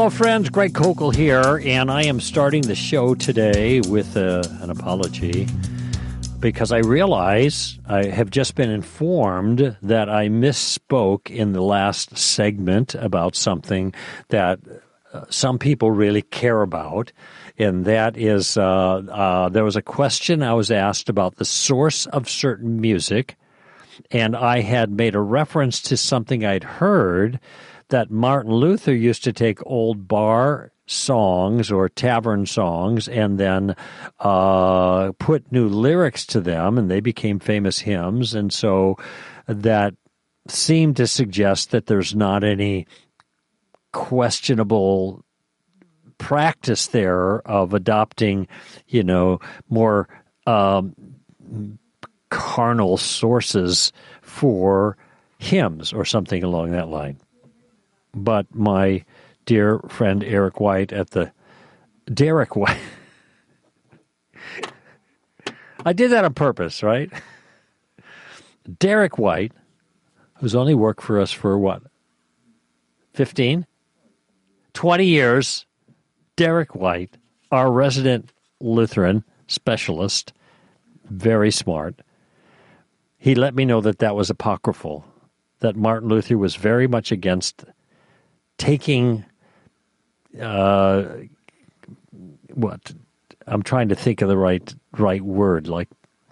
Hello, friends. Greg Kokel here, and I am starting the show today with an apology because I realize I have just been informed that I misspoke in the last segment about something that some people really care about, and that is there was a question I was asked about the source of certain music, and I had made a reference to something I'd heard that Martin Luther used to take old bar songs or tavern songs and then put new lyrics to them, and they became famous hymns. And so that seemed to suggest that there's not any questionable practice there of adopting, more carnal sources for hymns or something along that line. But my dear friend Derek White, I did that on purpose, right? Derek White, who's only worked for us for what, 15? 20 years. Derek White, our resident Lutheran specialist, very smart. He let me know that was apocryphal, that Martin Luther was very much against taking I'm trying to think of the right word, like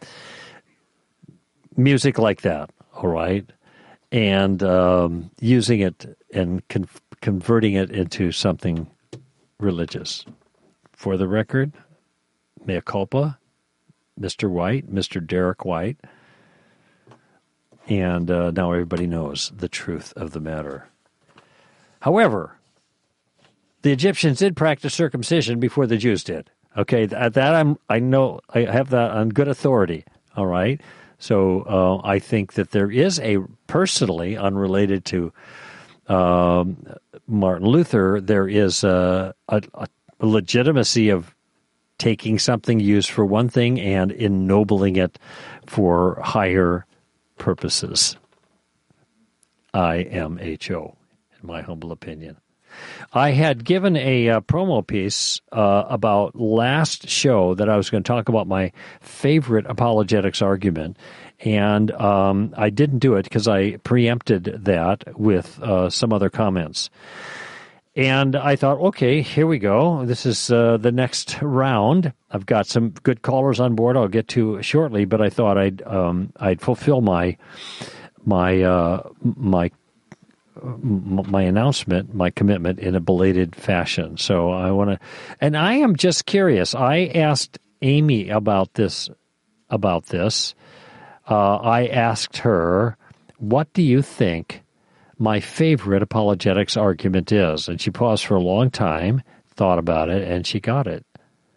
music like that, all right, and using it and converting it into something religious. For the record, mea culpa, Mr. White, Mr. Derek White, and now everybody knows the truth of the matter. However, the Egyptians did practice circumcision before the Jews did. Okay, I know I have that on good authority. All right, so I think that there is personally unrelated to Martin Luther, there is a legitimacy of taking something used for one thing and ennobling it for higher purposes. IMHO. My humble opinion. I had given a promo piece about last show that I was going to talk about my favorite apologetics argument, and I didn't do it because I preempted that with some other comments. And I thought, okay, here we go. This is the next round. I've got some good callers on board I'll get to shortly, but I thought I'd fulfill my announcement, my commitment in a belated fashion. So I want to, and I am just curious. I asked Amy about this. I asked her, what do you think my favorite apologetics argument is? And she paused for a long time, thought about it, and she got it.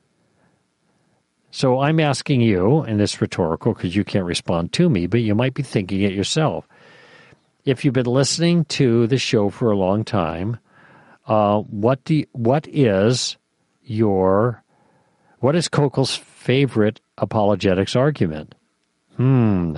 So I'm asking you, and it's rhetorical because you can't respond to me, but you might be thinking it yourself. If you've been listening to the show for a long time, what is Kokel's favorite apologetics argument? We don't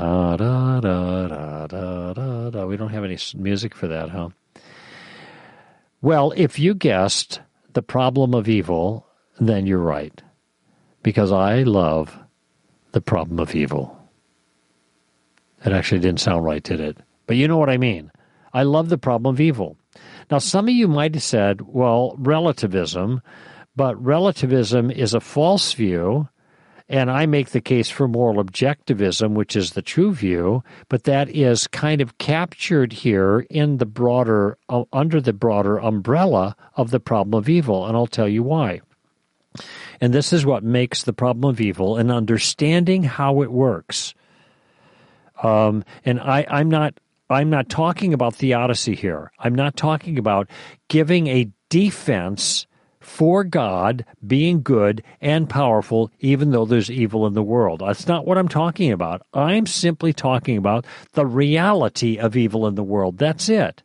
have any music for that, huh? Well, if you guessed the problem of evil, then you're right, because I love the problem of evil. It actually didn't sound right, did it? But you know what I mean. I love the problem of evil. Now, some of you might have said, well, relativism, but relativism is a false view, and I make the case for moral objectivism, which is the true view, but that is kind of captured here in the broader, under the broader umbrella of the problem of evil, and I'll tell you why. And this is what makes the problem of evil and understanding how it works. And I'm not talking about theodicy here. I'm not talking about giving a defense for God being good and powerful, even though there's evil in the world. That's not what I'm talking about. I'm simply talking about the reality of evil in the world. That's it.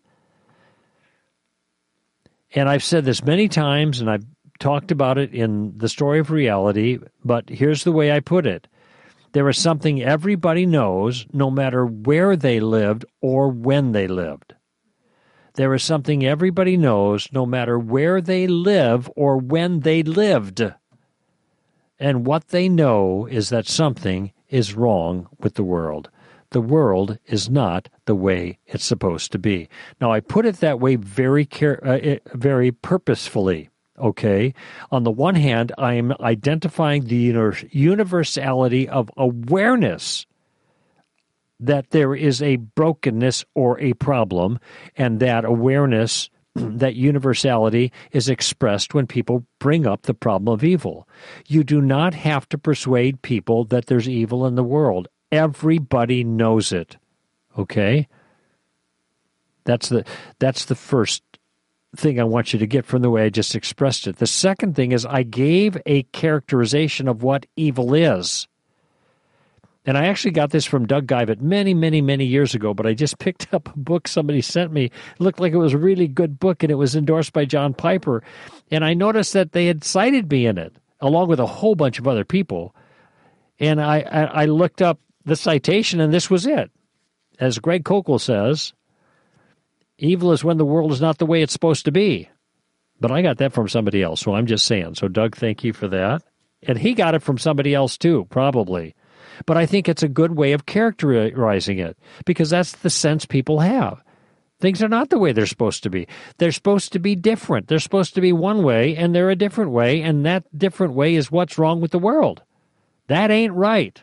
And I've said this many times, and I've talked about it in the story of reality, but here's the way I put it. There is something everybody knows, no matter where they lived or when they lived. There is something everybody knows, no matter where they live or when they lived. And what they know is that something is wrong with the world. The world is not the way it's supposed to be. Now, I put it that way very purposefully, okay? On the one hand, I am identifying the universality of awareness that there is a brokenness or a problem, and that awareness, that universality, is expressed when people bring up the problem of evil. You do not have to persuade people that there's evil in the world. Everybody knows it, okay? That's the first thing I want you to get from the way I just expressed it. The second thing is I gave a characterization of what evil is. And I actually got this from Doug Geivett many, many, many years ago, but I just picked up a book somebody sent me. It looked like it was a really good book, and it was endorsed by John Piper. And I noticed that they had cited me in it, along with a whole bunch of other people. And I looked up the citation, and this was it. As Greg Koukl says, evil is when the world is not the way it's supposed to be. But I got that from somebody else, so I'm just saying. So, Doug, thank you for that. And he got it from somebody else, too, probably. But I think it's a good way of characterizing it, because that's the sense people have. Things are not the way they're supposed to be. They're supposed to be different. They're supposed to be one way, and they're a different way, and that different way is what's wrong with the world. That ain't right.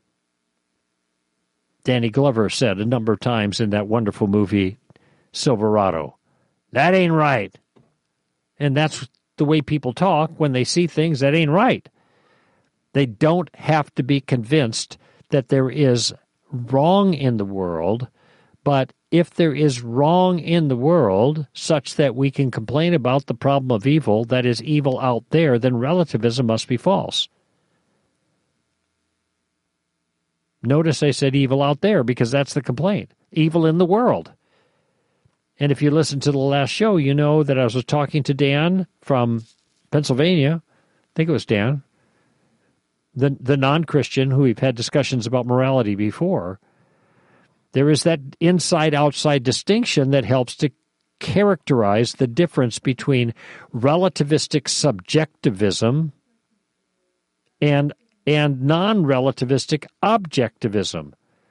Danny Glover said a number of times in that wonderful movie, Silverado, that ain't right. And that's the way people talk when they see things that ain't right. They don't have to be convinced that there is wrong in the world, but if there is wrong in the world such that we can complain about the problem of evil, that is evil out there, then relativism must be false. Notice I said evil out there because that's the complaint. Evil in the world. And if you listen to the last show, you know that I was talking to Dan from Pennsylvania. I think it was Dan. The non-Christian who we've had discussions about morality before. There is that inside-outside distinction that helps to characterize the difference between relativistic subjectivism and non-relativistic objectivism.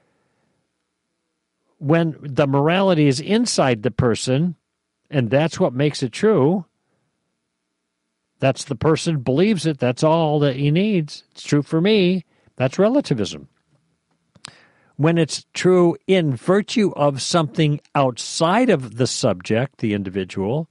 When the morality is inside the person, and that's what makes it true, that's the person believes it, that's all that he needs. It's true for me. That's relativism. When it's true in virtue of something outside of the subject, the individual,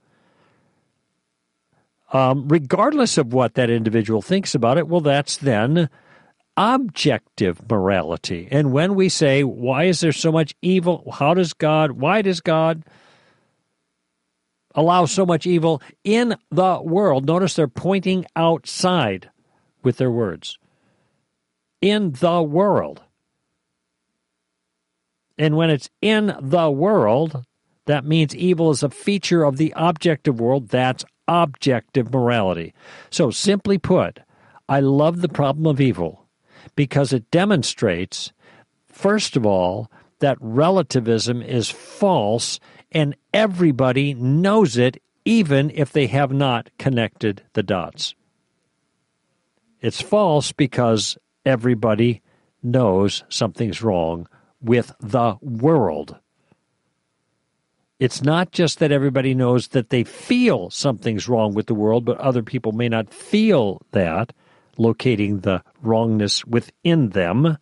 regardless of what that individual thinks about it, well, that's then objective morality. And when we say, why is there so much evil? Why does God allow so much evil in the world? Notice they're pointing outside with their words. In the world. And when it's in the world, that means evil is a feature of the objective world. That's objective morality. So simply put, I love the problem of evil because it demonstrates, first of all, that relativism is false and everybody knows it, even if they have not connected the dots. It's false because everybody knows something's wrong with the world. It's not just that everybody knows that they feel something's wrong with the world, but other people may not feel that, locating the wrongness within them.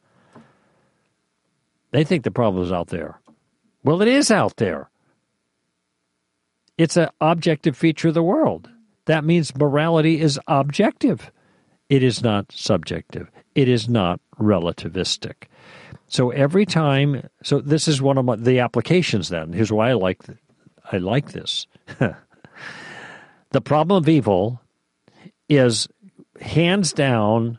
They think the problem is out there. Well, it is out there. It's an objective feature of the world. That means morality is objective. It is not subjective. It is not relativistic. So every time, so this is one of the applications then. Here's why I like this. The problem of evil is hands down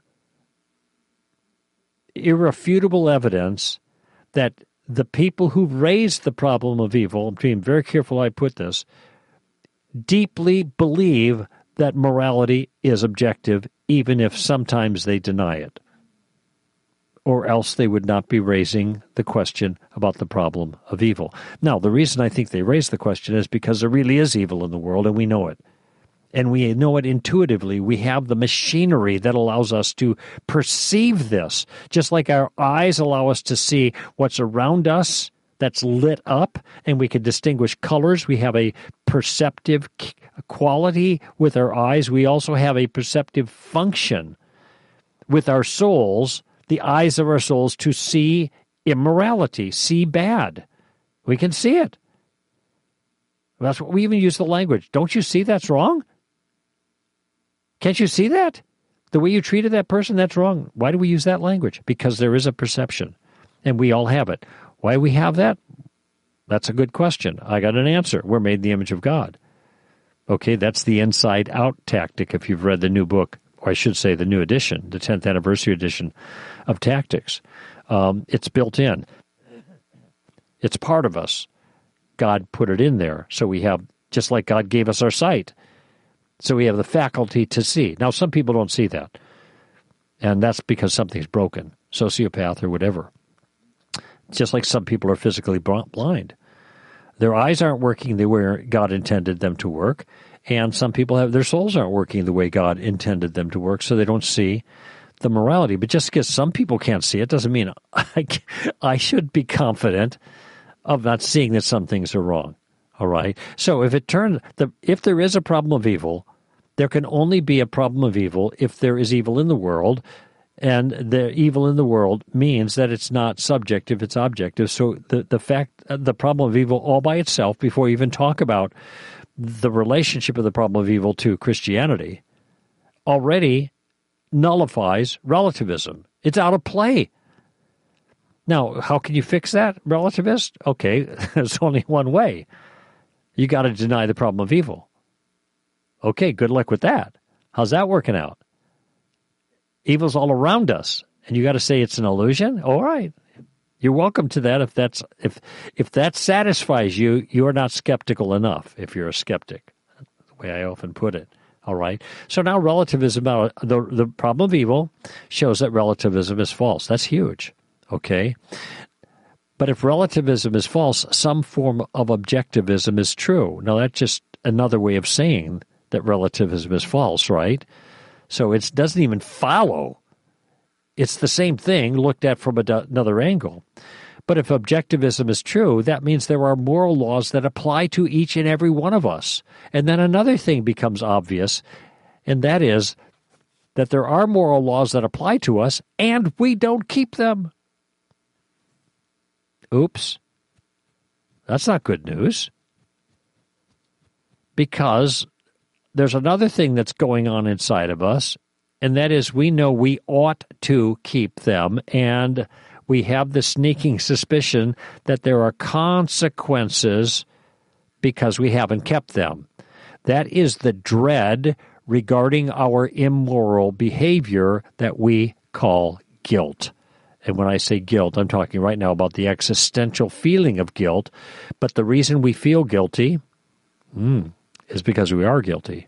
irrefutable evidence that the people who raised the problem of evil, I'm being very careful how I put this, deeply believe that morality is objective, even if sometimes they deny it. or else they would not be raising the question about the problem of evil. Now, the reason I think they raise the question is because there really is evil in the world, and we know it. And we know it intuitively. We have the machinery that allows us to perceive this, just like our eyes allow us to see what's around us that's lit up, and we can distinguish colors. We have a perceptive quality with our eyes. We also have a perceptive function with our souls, the eyes of our souls, to see immorality, see bad. We can see it. That's what we even use the language. Don't you see that's wrong? Can't you see that? The way you treated that person, that's wrong. Why do we use that language? Because there is a perception, and we all have it. Why we have that? That's a good question. I got an answer. We're made in the image of God. Okay, that's the inside-out tactic if you've read the new book, or I should say the new edition, the 10th anniversary edition of Tactics. It's built in. It's part of us. God put it in there. So we have, just like God gave us our sight, so we have the faculty to see. Now, some people don't see that, and that's because something's broken, sociopath or whatever. Just like some people are physically blind. Their eyes aren't working the way God intended them to work, and some people have their souls aren't working the way God intended them to work, so they don't see the morality. But just because some people can't see it doesn't mean I should be confident of not seeing that some things are wrong. All right? So if there is a problem of evil, there can only be a problem of evil if there is evil in the world, and the evil in the world means that it's not subjective, it's objective. So the problem of evil all by itself, before you even talk about the relationship of the problem of evil to Christianity, already nullifies relativism. It's out of play. Now, how can you fix that, relativist? Okay, there's only one way. You got to deny the problem of evil. Okay, good luck with that. How's that working out? Evil's all around us, and you got to say it's an illusion? All right. You're welcome to that if that satisfies you. You're not skeptical enough if you're a skeptic, the way I often put it. All right. So now relativism, the problem of evil shows that relativism is false. That's huge. Okay. But if relativism is false, some form of objectivism is true. Now that's just another way of saying that relativism is false, right? So it doesn't even follow. It's the same thing looked at from another angle. But if objectivism is true, that means there are moral laws that apply to each and every one of us. And then another thing becomes obvious, and that is that there are moral laws that apply to us, and we don't keep them. Oops. That's not good news. Because there's another thing that's going on inside of us, and that is we know we ought to keep them, and we have the sneaking suspicion that there are consequences because we haven't kept them. That is the dread regarding our immoral behavior that we call guilt. And when I say guilt, I'm talking right now about the existential feeling of guilt, but the reason we feel guilty is because we are guilty.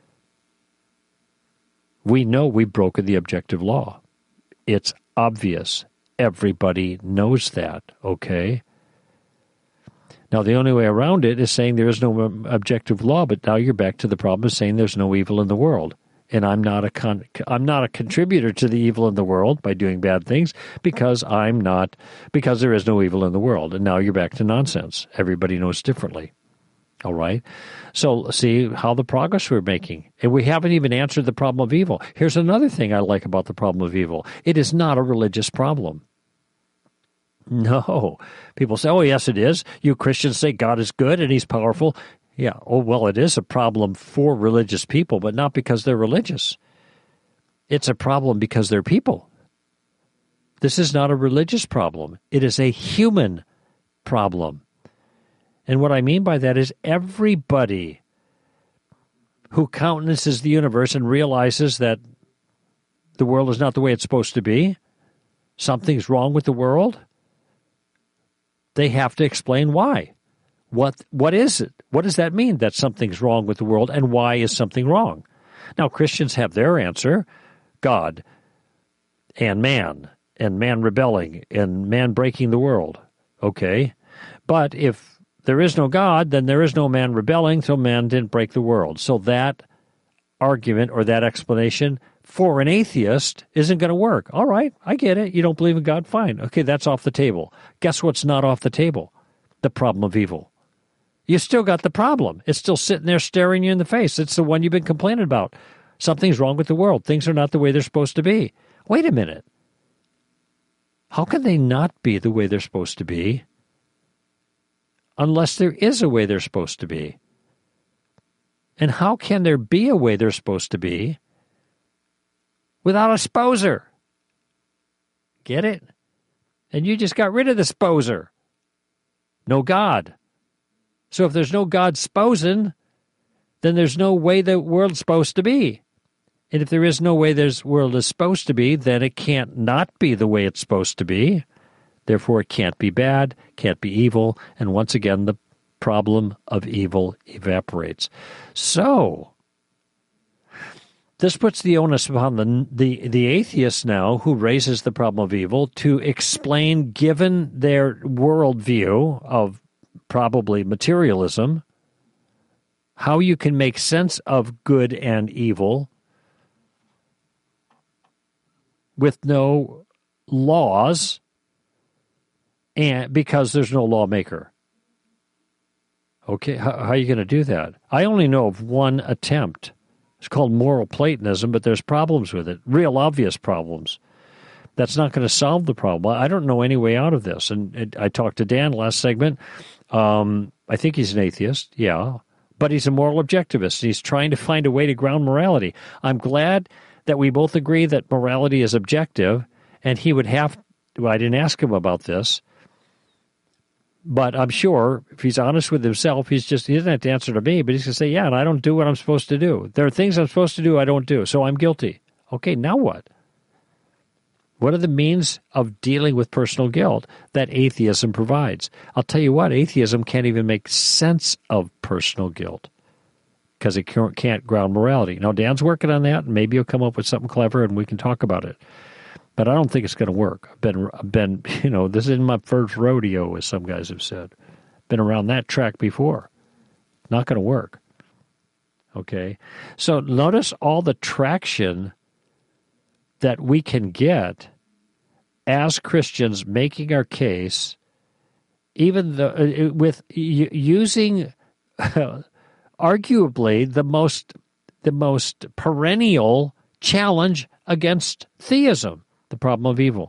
We know we've broken the objective law. It's obvious. Everybody knows that, okay? Now, the only way around it is saying there is no objective law, but now you're back to the problem of saying there's no evil in the world. And I'm not a contributor to the evil in the world by doing bad things because there is no evil in the world. And now you're back to nonsense. Everybody knows differently. All right? So see how the progress we're making. And we haven't even answered the problem of evil. Here's another thing I like about the problem of evil. It is not a religious problem. No. People say, oh, yes, it is. You Christians say God is good and he's powerful. Yeah, oh, well, it is a problem for religious people, but not because they're religious. It's a problem because they're people. This is not a religious problem. It is a human problem. And what I mean by that is everybody who countenances the universe and realizes that the world is not the way it's supposed to be, something's wrong with the world, they have to explain why. What is it? What does that mean that something's wrong with the world, and why is something wrong? Now, Christians have their answer, God and man. and man rebelling and man breaking the world. Okay. But if there is no God, then there is no man rebelling, so man didn't break the world. So that argument or that explanation for an atheist isn't going to work. All right, I get it. You don't believe in God? Fine. Okay, that's off the table. Guess what's not off the table? The problem of evil. You still got the problem. It's still sitting there staring you in the face. It's the one you've been complaining about. Something's wrong with the world. Things are not the way they're supposed to be. Wait a minute. How can they not be the way they're supposed to be unless there is a way they're supposed to be? And how can there be a way they're supposed to be without a sposer? Get it? And you just got rid of the sposer. No God. So if there's no God sposing, then there's no way the world's supposed to be. And if there is no way this world is supposed to be, then it can't not be the way it's supposed to be. Therefore, it can't be bad, can't be evil, and once again, the problem of evil evaporates. So, this puts the onus upon the atheist now who raises the problem of evil to explain, given their worldview of probably materialism, how you can make sense of good and evil with no laws, and because there's no lawmaker. Okay, how are you going to do that? I only know of one attempt. It's called moral Platonism, but there's problems with it, real obvious problems. That's not going to solve the problem. I don't know any way out of this. And I talked to Dan last segment. I think he's an atheist, yeah, but he's a moral objectivist. He's trying to find a way to ground morality. I'm glad that we both agree that morality is objective, and he would have, well, I didn't ask him about this, but I'm sure if he's honest with himself, he doesn't have to answer to me, but he's going to say, yeah, and I don't do what I'm supposed to do. There are things I'm supposed to do I don't do, so I'm guilty. Okay, now what? What are the means of dealing with personal guilt that atheism provides? I'll tell you what, atheism can't even make sense of personal guilt because it can't ground morality. Now, Dan's working on that, and maybe he'll come up with something clever, and we can talk about it. But I don't think it's going to work. I've been, this isn't my first rodeo, as some guys have said. Been around that track before. Not going to work. Okay? So notice all the traction that we can get as Christians making our case, even with using arguably the most perennial challenge against theism, the problem of evil.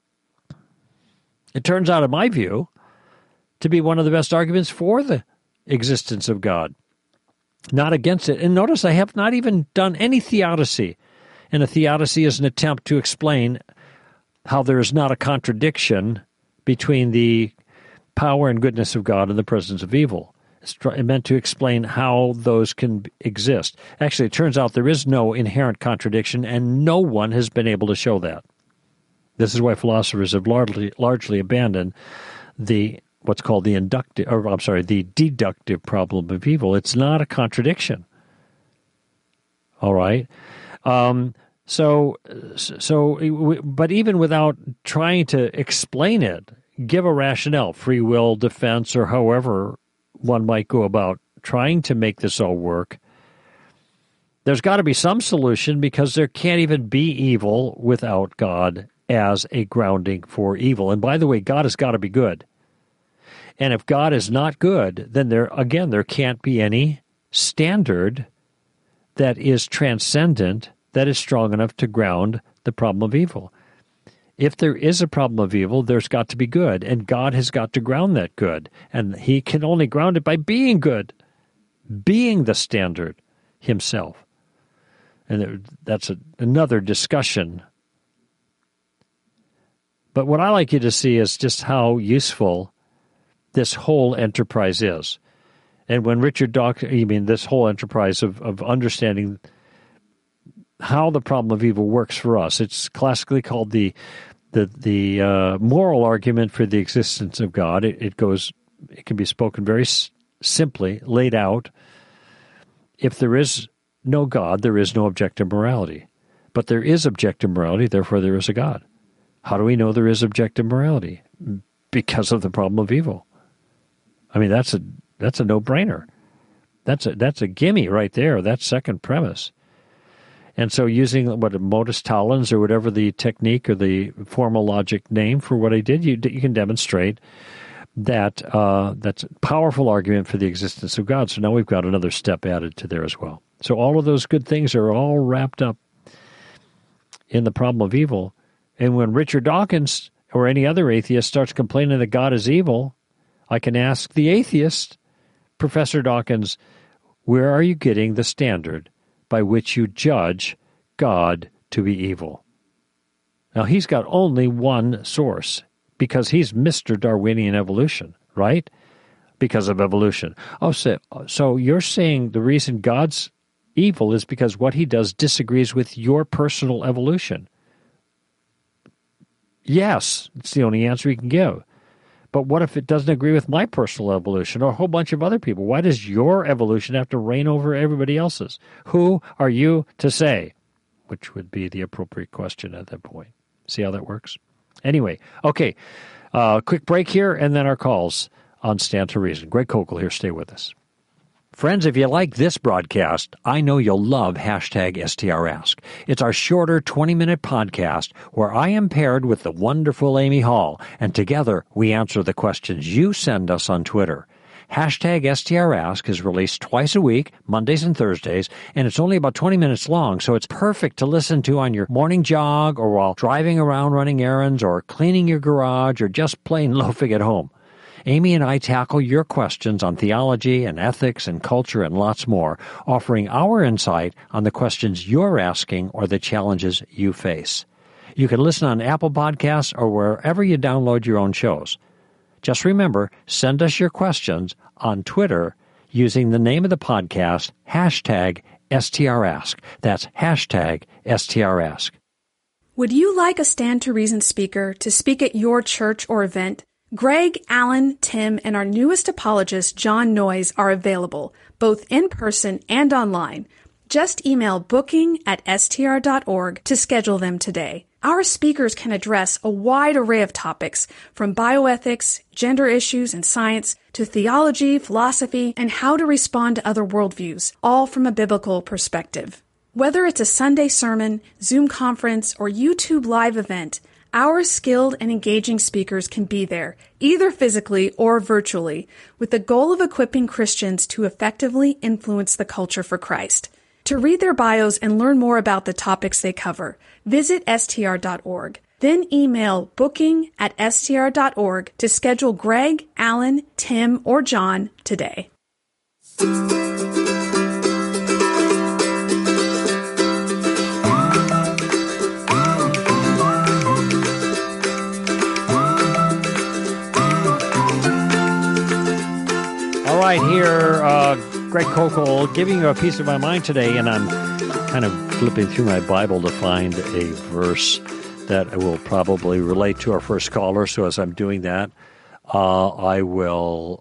It turns out, in my view, to be one of the best arguments for the existence of God, not against it. And notice I have not even done any theodicy. And a theodicy is an attempt to explain how there is not a contradiction between the power and goodness of God and the presence of evil. It's meant to explain how those can exist. Actually, it turns out there is no inherent contradiction, and no one has been able to show that. This is why philosophers have largely abandoned what's called the deductive problem of evil. It's not a contradiction. All right. But even without trying to explain it, give a rationale, free will, defense, or however one might go about trying to make this all work, there's got to be some solution, because there can't even be evil without God as a grounding for evil. And by the way, God has got to be good. And if God is not good, then there can't be any standard that is transcendent, that is strong enough to ground the problem of evil. If there is a problem of evil, there's got to be good, and God has got to ground that good. And he can only ground it by being good, being the standard himself. And that's another discussion. But what I like you to see is just how useful this whole enterprise is. And when Richard Dawkins, this whole enterprise of understanding how the problem of evil works for us. It's classically called the moral argument for the existence of God. It can be spoken very simply, laid out. If there is no God, there is no objective morality. But there is objective morality, therefore there is a God. How do we know there is objective morality? Because of the problem of evil. I mean, that's a no-brainer. That's a gimme right there. That's second premise. And so using modus tollens or whatever the technique or the formal logic name for what I did, you can demonstrate that that's a powerful argument for the existence of God. So now we've got another step added to there as well. So all of those good things are all wrapped up in the problem of evil. And when Richard Dawkins or any other atheist starts complaining that God is evil, I can ask the atheist, Professor Dawkins, where are you getting the standard by which you judge God to be evil? Now, he's got only one source, because he's Mr. Darwinian evolution, right? Because of evolution. Oh, so you're saying the reason God's evil is because what he does disagrees with your personal evolution? Yes, it's the only answer he can give. But what if it doesn't agree with my personal evolution or a whole bunch of other people? Why does your evolution have to reign over everybody else's? Who are you to say? Which would be the appropriate question at that point. See how that works? Anyway, okay, quick break here and then our calls on Stand to Reason. Greg Koukl here. Stay with us. Friends, if you like this broadcast, I know you'll love #STRask. It's our shorter 20-minute podcast where I am paired with the wonderful Amy Hall, and together we answer the questions you send us on Twitter. #STRask is released twice a week, Mondays and Thursdays, and it's only about 20 minutes long, so it's perfect to listen to on your morning jog or while driving around running errands or cleaning your garage or just plain loafing at home. Amy and I tackle your questions on theology and ethics and culture and lots more, offering our insight on the questions you're asking or the challenges you face. You can listen on Apple Podcasts or wherever you download your own shows. Just remember, send us your questions on Twitter using the name of the podcast, #STRask. That's #STRask. Would you like a Stand to Reason speaker to speak at your church or event? Greg, Alan, Tim, and our newest apologist, John Noyes, are available, both in person and online. Just email booking@str.org to schedule them today. Our speakers can address a wide array of topics, from bioethics, gender issues and science, to theology, philosophy, and how to respond to other worldviews, all from a biblical perspective. Whether it's a Sunday sermon, Zoom conference, or YouTube live event, our skilled and engaging speakers can be there, either physically or virtually, with the goal of equipping Christians to effectively influence the culture for Christ. To read their bios and learn more about the topics they cover, visit str.org. Then email booking@str.org to schedule Greg, Alan, Tim, or John today. All right, here, Greg Koukl giving you a piece of my mind today, and I'm kind of flipping through my Bible to find a verse that will probably relate to our first caller. So as I'm doing that, I will,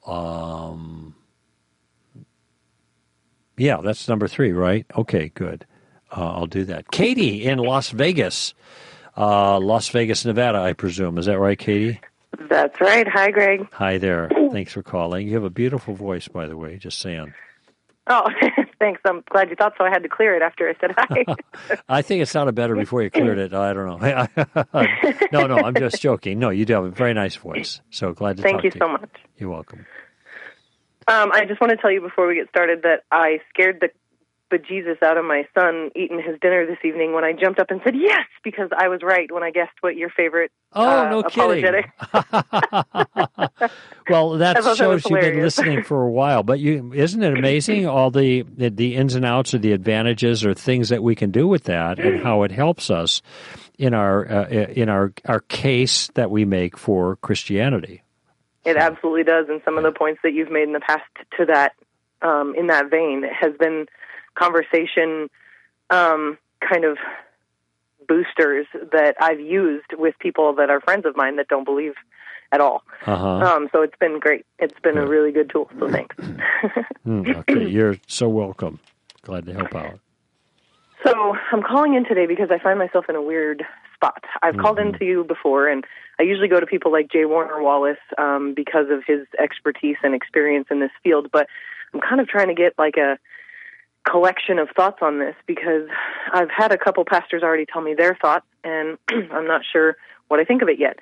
that's number 3, right? Okay, good. I'll do that. Katie in Las Vegas, Nevada, I presume. Is that right, Katie? That's right. Hi, Greg. Hi there. Thanks for calling. You have a beautiful voice, by the way, just saying. Oh, thanks. I'm glad you thought so. I had to clear it after I said hi. I think it sounded better before you cleared it. I don't know. No, I'm just joking. No, you do have a very nice voice. So glad to talk to you. Thank you so much. You're welcome. I just want to tell you before we get started that I scared the bejesus out of my son eating his dinner this evening when I jumped up and said yes, because I was right when I guessed what your favorite no apologetic. Kidding. Well, that shows you've been listening for a while. But isn't it amazing all the ins and outs or the advantages or things that we can do with that and how it helps us in our case that we make for Christianity? It absolutely does, and some of the points that you've made in the past to that in that vein has been conversation kind of boosters that I've used with people that are friends of mine that don't believe at all. So it's been great. It's been a really good tool, so thanks. Okay, you're so welcome. Glad to help out. So I'm calling in today because I find myself in a weird spot. I've called into you before, and I usually go to people like J. Warner Wallace because of his expertise and experience in this field, but I'm kind of trying to get like a collection of thoughts on this because I've had a couple pastors already tell me their thoughts, and I'm not sure what I think of it yet.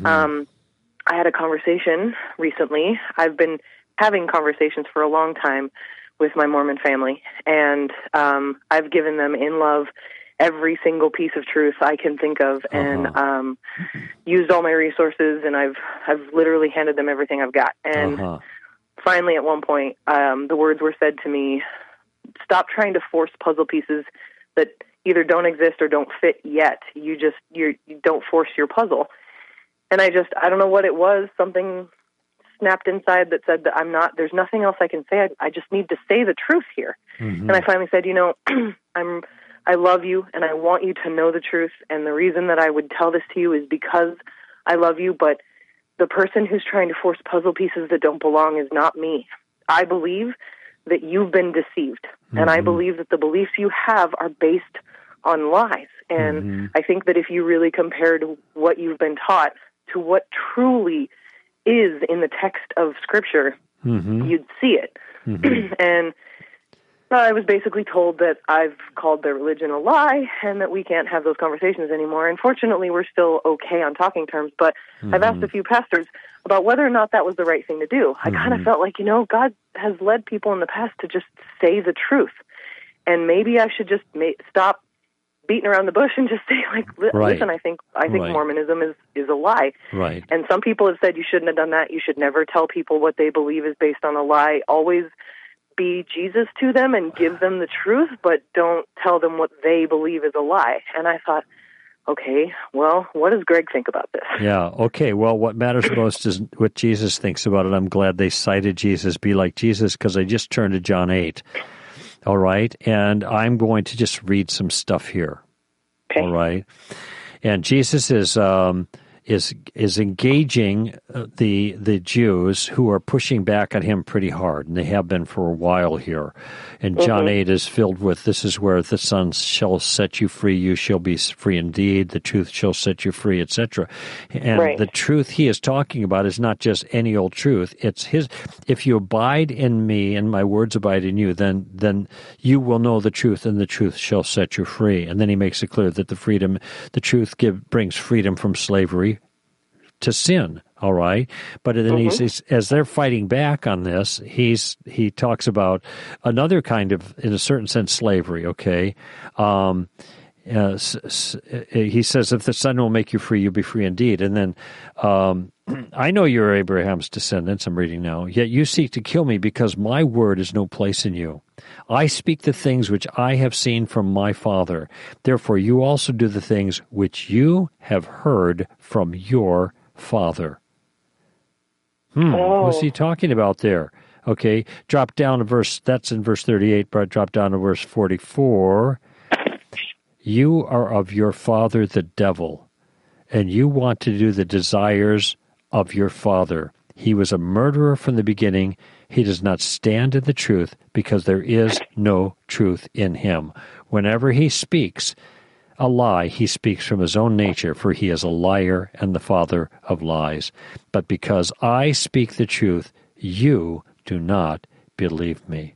I had a conversation recently. I've been having conversations for a long time with my Mormon family, and I've given them in love every single piece of truth I can think of, and used all my resources, and I've literally handed them everything I've got. And finally, at one point, the words were said to me, stop trying to force puzzle pieces that either don't exist or don't fit yet. You don't force your puzzle. And I don't know what it was. Something snapped inside that said that there's nothing else I can say. I just need to say the truth here. And I finally said, I love you and I want you to know the truth. And the reason that I would tell this to you is because I love you. But the person who's trying to force puzzle pieces that don't belong is not me. I believe that you've been deceived. And I believe that the beliefs you have are based on lies. And I think that if you really compared what you've been taught to what truly is in the text of Scripture, you'd see it. And I was basically told that I've called their religion a lie and that we can't have those conversations anymore. Unfortunately, we're still okay on talking terms, but I've asked a few pastors about whether or not that was the right thing to do. I kind of felt like, God has led people in the past to just say the truth. And maybe I should just stop beating around the bush and just say, listen, I think Mormonism is a lie. Right. And some people have said you shouldn't have done that. You should never tell people what they believe is based on a lie. Always be Jesus to them and give them the truth, but don't tell them what they believe is a lie. And I thought, okay, well, what does Greg think about this? Yeah, okay. Well, what matters most is what Jesus thinks about it. I'm glad they cited Jesus, be like Jesus, because I just turned to John 8. All right? And I'm going to just read some stuff here. Okay. All right? And Jesus is engaging the Jews who are pushing back at him pretty hard, and they have been for a while here. And John 8 is filled with, this is where the Son shall set you free, you shall be free indeed, the truth shall set you free, etc. And the truth he is talking about is not just any old truth. It's his, if you abide in me and my words abide in you, then you will know the truth, and the truth shall set you free. And then he makes it clear that the truth brings freedom from slavery to sin, all right? But then he says, as they're fighting back on this, he talks about another kind of, in a certain sense, slavery, okay? He says, if the Son will make you free, you'll be free indeed. And then, I know you're Abraham's descendants, I'm reading now, yet you seek to kill me because my word is no place in you. I speak the things which I have seen from my Father. Therefore, you also do the things which you have heard from your Father. What's he talking about there? Okay, drop down to that's in verse 38, but drop down to verse 44. You are of your father the devil, and you want to do the desires of your father. He was a murderer from the beginning. He does not stand in the truth because there is no truth in him. Whenever he speaks a lie, he speaks from his own nature, for he is a liar and the father of lies. But because I speak the truth, you do not believe me.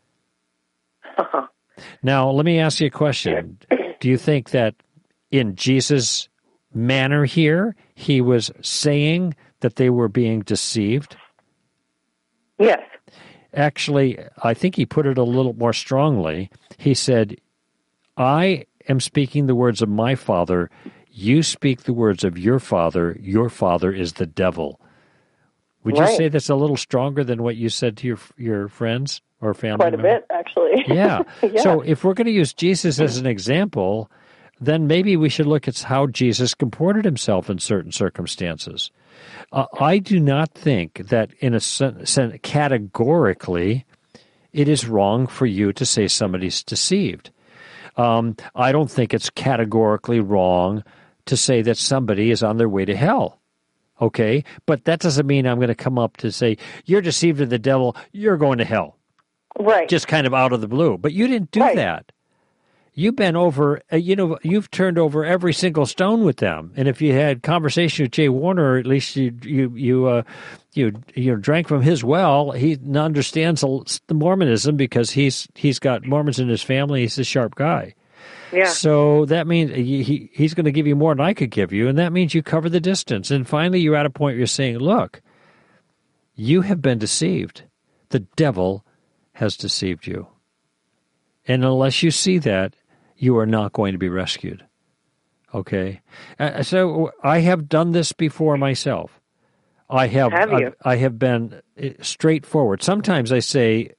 Now, let me ask you a question. Do you think that in Jesus' manner here, he was saying that they were being deceived? Yes. Actually, I think he put it a little more strongly. He said, I am speaking the words of my Father. You speak the words of your father. Your father is the devil. Would you say that's a little stronger than what you said to your friends or family Quite members? a bit, actually. Yeah. So if we're going to use Jesus as an example, then maybe we should look at how Jesus comported himself in certain circumstances. I do not think that in a sense, categorically, it is wrong for you to say somebody's deceived. I don't think it's categorically wrong to say that somebody is on their way to hell. Okay? But that doesn't mean I'm going to come up to say, you're deceived of the devil, you're going to hell. Right. Just kind of out of the blue. But you didn't do that. you've been over, you've turned over every single stone with them. And if you had conversation with Jay Warner, at least you drank from his well. He understands the Mormonism because he's got Mormons in his family. He's a sharp guy. Yeah. So that means he's going to give you more than I could give you, and that means you cover the distance. And finally, you're at a point where you're saying, look, you have been deceived. The devil has deceived you. And unless you see that, you are not going to be rescued. Okay? So I have done this before myself. I have. Have you? I have been straightforward. Sometimes I say,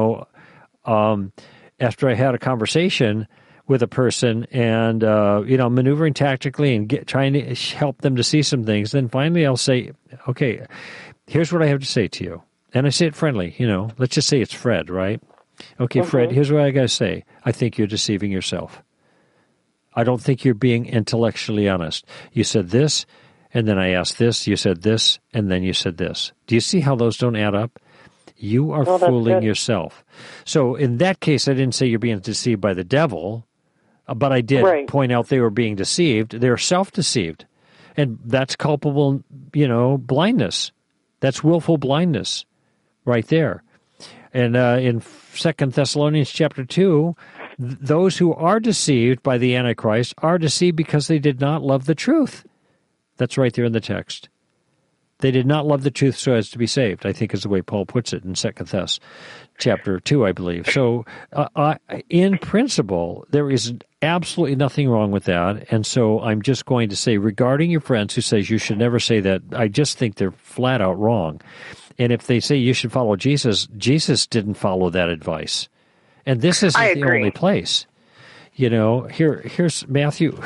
after I had a conversation with a person and, maneuvering tactically and trying to help them to see some things, then finally I'll say, okay, here's what I have to say to you. And I say it friendly, let's just say it's Fred, right? Okay, Fred, here's what I got to say. I think you're deceiving yourself. I don't think you're being intellectually honest. You said this, and then I asked this, you said this, and then you said this. Do you see how those don't add up? You are fooling yourself. So in that case, I didn't say you're being deceived by the devil, but I did point out they were being deceived. They're self-deceived. And that's culpable, blindness. That's willful blindness right there. And in 2 Thessalonians chapter 2, those who are deceived by the Antichrist are deceived because they did not love the truth. That's right there in the text. They did not love the truth so as to be saved, I think is the way Paul puts it in 2 Thess chapter 2, I believe. So in principle, there is absolutely nothing wrong with that. And so I'm just going to say, regarding your friends who says you should never say that, I just think they're flat out wrong. And if they say you should follow Jesus, Jesus didn't follow that advice. And this isn't the only place. Here's Matthew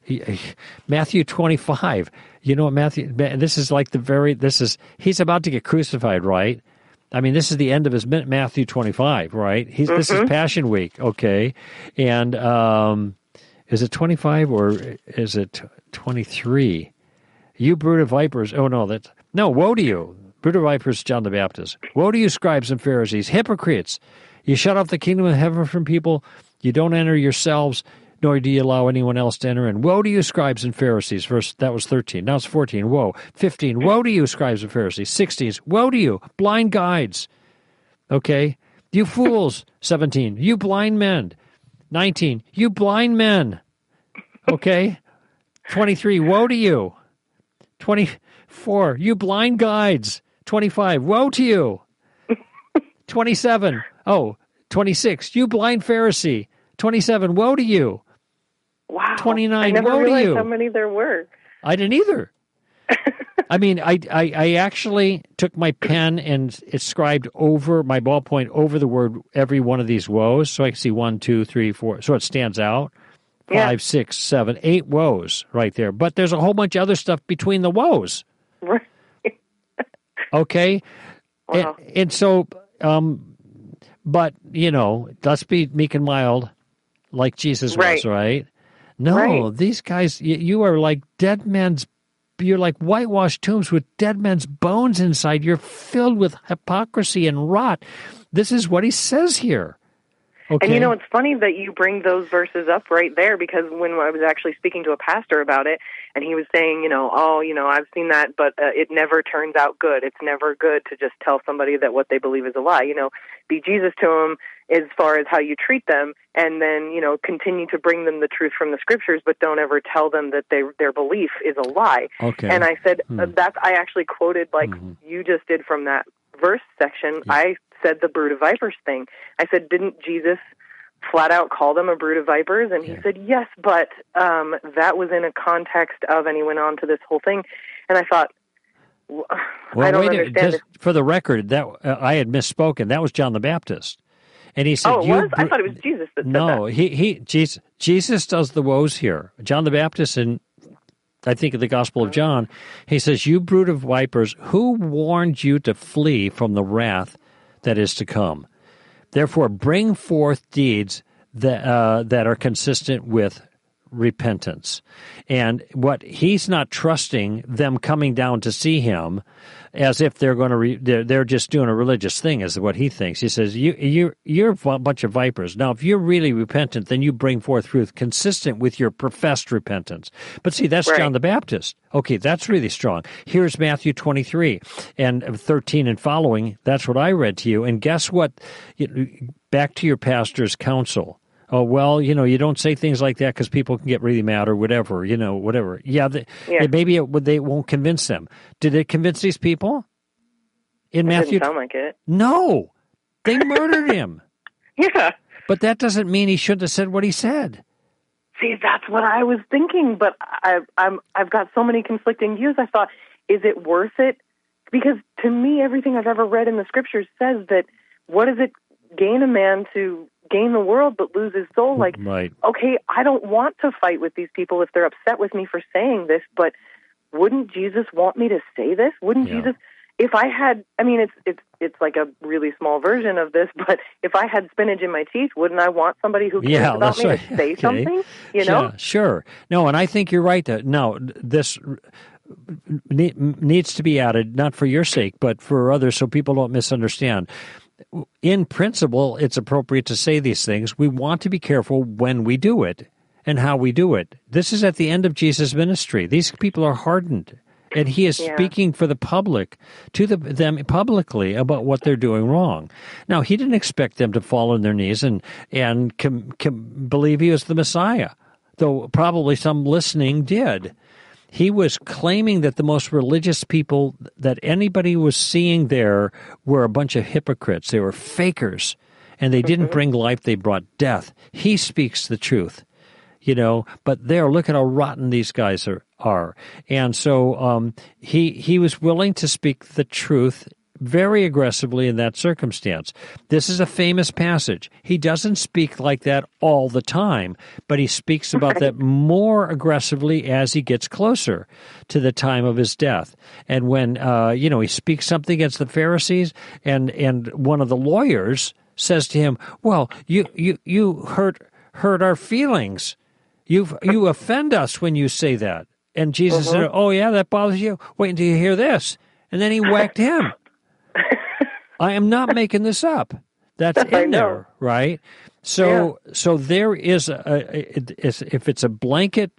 25. You know what, Matthew, this is like he's about to get crucified, right? I mean, this is the end of his Matthew 25, right? This is Passion Week, okay? And is it 25 or is it 23? You brood of vipers. Oh, no, woe to you. Brood of vipers, John the Baptist. Woe to you, scribes and Pharisees, hypocrites. You shut off the kingdom of heaven from people. You don't enter yourselves, nor do you allow anyone else to enter in. Woe to you, scribes and Pharisees. That was 13. Now it's 14. Woe. 15. Woe to you, scribes and Pharisees. 16. Woe to you, blind guides. Okay? You fools. 17. You blind men. 19. You blind men. Okay? 23. Woe to you. 24. You blind guides. 25. Woe to you. 27. 26. You blind Pharisee. 27. Woe to you. Wow. 29. I never woe to realized you. How many there were. I didn't either. I mean, I actually took my pen and inscribed over my ballpoint over the word every one of these woes, so I can see 1, 2, 3, 4. So it stands out. 5, 6, 7, 8 woes right there. But there's a whole bunch of other stuff between the woes. Right. Okay? Wow. And so, but, let's be meek and mild like Jesus was, right? No, these guys, you are like you're like whitewashed tombs with dead men's bones inside. You're filled with hypocrisy and rot. This is what he says here. Okay. And it's funny that you bring those verses up right there, because when I was actually speaking to a pastor about it, and he was saying, I've seen that, but it never turns out good. It's never good to just tell somebody that what they believe is a lie. Be Jesus to them as far as how you treat them, and then, continue to bring them the truth from the scriptures, but don't ever tell them that their belief is a lie. Okay. And I said, I actually quoted like you just did from that verse section. Yeah. I said the brood of vipers thing. I said, didn't Jesus flat out call them a brood of vipers? And he said, yes, but that was in a context of, and he went on to this whole thing. And I thought, I don't understand. Just for the record, that I had misspoken. That was John the Baptist. And he said, "Oh, it was? I thought it was Jesus that said that." No, Jesus does the woes here. John the Baptist, in I think of the Gospel of John, he says, "You brood of vipers, who warned you to flee from the wrath that is to come? Therefore, bring forth deeds that are consistent with repentance. And what he's not trusting them coming down to see him as if they're going to they're just doing a religious thing, is what he thinks. He says, you're a bunch of vipers. Now, if you're really repentant, then you bring forth fruit consistent with your professed repentance. But see, that's right. John the Baptist. Okay, that's really strong. Here's Matthew 23 and 13 and following. That's what I read to you. And guess what? Back to your pastor's counsel. Oh, well, you don't say things like that because people can get really mad or whatever, whatever. Yeah, maybe they won't convince them. Did it convince these people? In Matthew? Didn't sound like it. No. They murdered him. Yeah. But that doesn't mean he shouldn't have said what he said. See, that's what I was thinking, but I've got so many conflicting views. I thought, is it worth it? Because to me, everything I've ever read in the scriptures says that what does it gain a man to gain the world but lose his soul? Like, right. Okay, I don't want to fight with these people if they're upset with me for saying this, but wouldn't Jesus want me to say this? Wouldn't Jesus, if I had, it's like a really small version of this, but if I had spinach in my teeth, wouldn't I want somebody who cares about me to say something? Yeah, sure. No, and I think you're right. No, this needs to be added, not for your sake, but for others so people don't misunderstand. In principle, it's appropriate to say these things. We want to be careful when we do it and how we do it. This is at the end of Jesus' ministry. These people are hardened, and he is speaking for the public, to them publicly about what they're doing wrong. Now, he didn't expect them to fall on their knees and believe he was the Messiah, though probably some listening did. He was claiming that the most religious people that anybody was seeing there were a bunch of hypocrites. They were fakers, and they didn't bring life. They brought death. He speaks the truth, but look at how rotten these guys are. And so he was willing to speak the truth very aggressively in that circumstance. This is a famous passage. He doesn't speak like that all the time, but he speaks about that more aggressively as he gets closer to the time of his death. And when, he speaks something against the Pharisees, and one of the lawyers says to him, well, you hurt our feelings. You offend us when you say that. And Jesus said, oh, yeah, that bothers you? Wait until you hear this. And then he whacked him. I am not making this up. That's in there, right? So there is if it's a blanket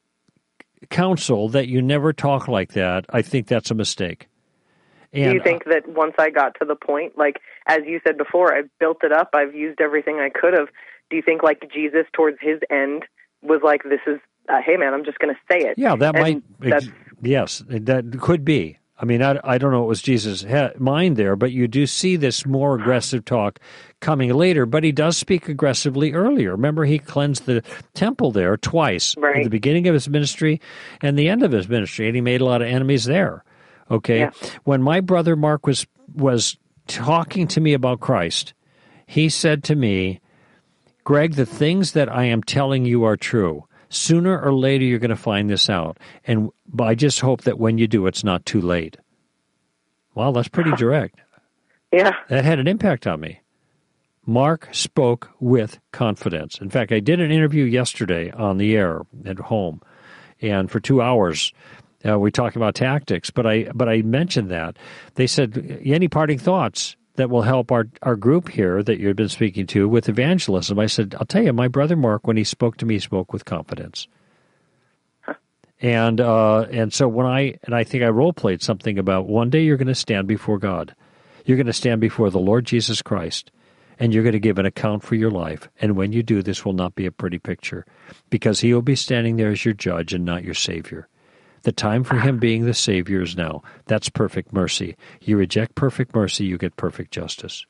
counsel that you never talk like that, I think that's a mistake. And, do you think that once I got to the point, like as you said before, I've built it up, I've used everything I could have. Do you think like Jesus towards his end was like, this is, hey man, I'm just going to say it? Yeah, yes, that could be. I don't know what was Jesus' mind there, but you do see this more aggressive talk coming later, but he does speak aggressively earlier. Remember, he cleansed the temple there twice, at the beginning of his ministry and the end of his ministry, and he made a lot of enemies there. Okay? Yeah. When my brother Mark was talking to me about Christ, he said to me, Greg, the things that I am telling you are true. Sooner or later, you're going to find this out. And I just hope that when you do, it's not too late. Well, that's pretty direct. Yeah. That had an impact on me. Mark spoke with confidence. In fact, I did an interview yesterday on the air at home. And for 2 hours, we talked about tactics. But I mentioned that. They said, any parting thoughts that will help our group here that you've been speaking to with evangelism? I said, I'll tell you, my brother Mark, when he spoke to me, spoke with confidence. Huh. And so I think I role-played something about one day you're going to stand before God. You're going to stand before the Lord Jesus Christ, and you're going to give an account for your life. And when you do, this will not be a pretty picture, because he will be standing there as your judge and not your Savior. The time for him being the Savior is now. That's perfect mercy. You reject perfect mercy, you get perfect justice.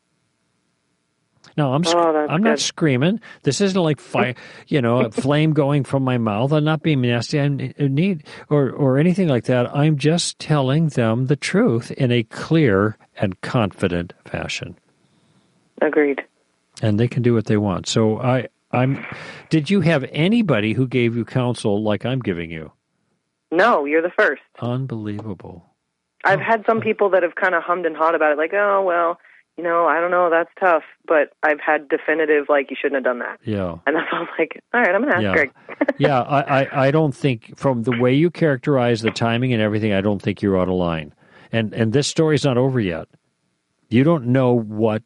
Now, I'm not screaming. This isn't like fire, a flame going from my mouth. I'm not being nasty. I need or anything like that. I'm just telling them the truth in a clear and confident fashion. Agreed. And they can do what they want. So did you have anybody who gave you counsel like I'm giving you? No, you're the first. Unbelievable. I've had some people that have kind of hummed and hawed about it, like, oh, well, I don't know, that's tough, but I've had definitive, like, you shouldn't have done that. Yeah. And that's all I'm like, all right, I'm going to ask Greg. Yeah, I don't think, from the way you characterize the timing and everything, I don't think you're out of line. And this story's not over yet. You don't know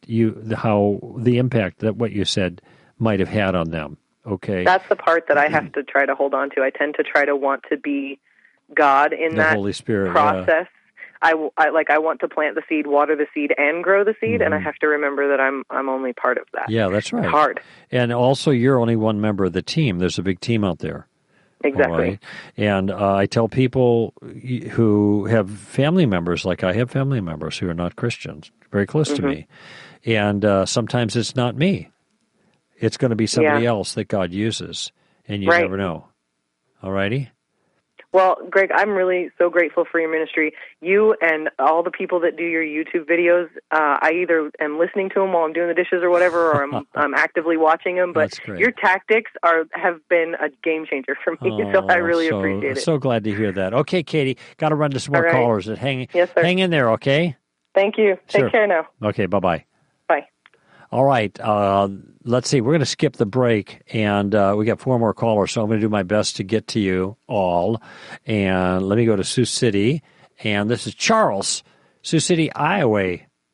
how the impact that what you said might have had on them. Okay. That's the part that I have to try to hold on to. I tend to try to want to be God in the that Holy Spirit process. Yeah. I want to plant the seed, water the seed, and grow the seed, and I have to remember that I'm only part of that. Yeah, that's right. It's hard. And also, you're only one member of the team. There's a big team out there. Exactly. Right? And I tell people who have family members, like I have family members who are not Christians, very close to me, and sometimes it's not me. It's going to be somebody else that God uses, and you never know. All righty? Well, Greg, I'm really so grateful for your ministry. You and all the people that do your YouTube videos, I either am listening to them while I'm doing the dishes or whatever, or I'm actively watching them. But your tactics have been a game changer for me, so I really appreciate it. So glad to hear that. Okay, Katie, got to run to some more callers. Hang in there, okay? Thank you. Take care now. Okay, bye-bye. Bye. All right, let's see. We're going to skip the break, and we got 4 more callers, so I'm going to do my best to get to you all. And let me go to Sioux City, and this is Charles, Sioux City, Iowa.